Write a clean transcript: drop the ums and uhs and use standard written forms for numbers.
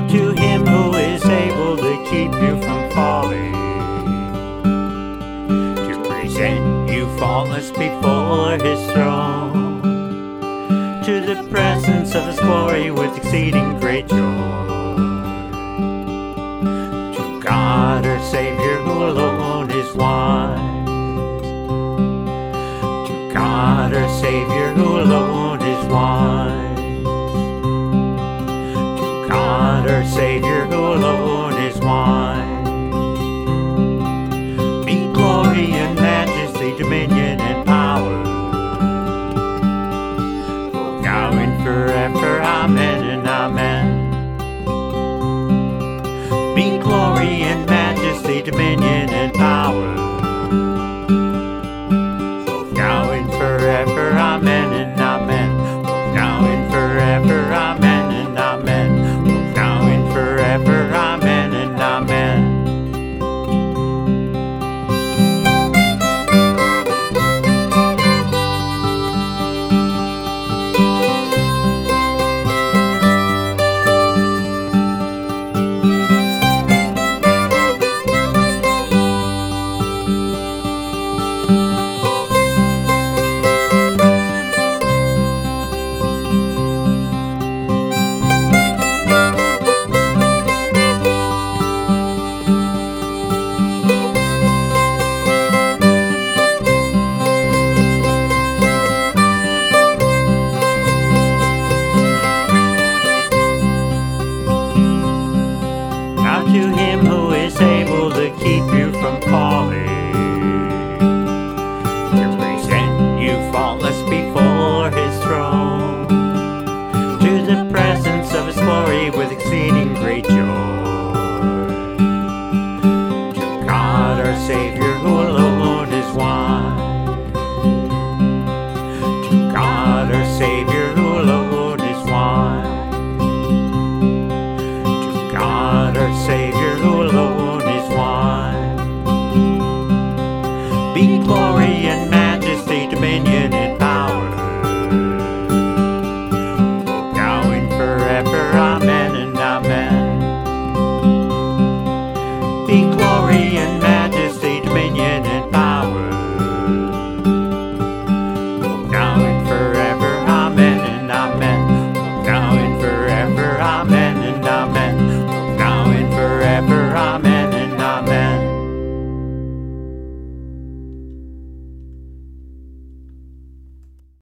to him who is able to keep you from falling, to present you faultless before his throne, to the presence of his glory with exceeding great joy. To God our Savior, who alone is wise, to God our Savior, who alone is wise, God our Savior, who alone is wise, be glory and majesty, dominion and power, both now and forever. Amen and amen. Be glory and majesty, dominion and power, both now and forever. Amen and amen. Both now and forever. Amen and amen. Forever, amen and amen. To him who is able to keep you from falling, to present you faultless before his throne, to the presence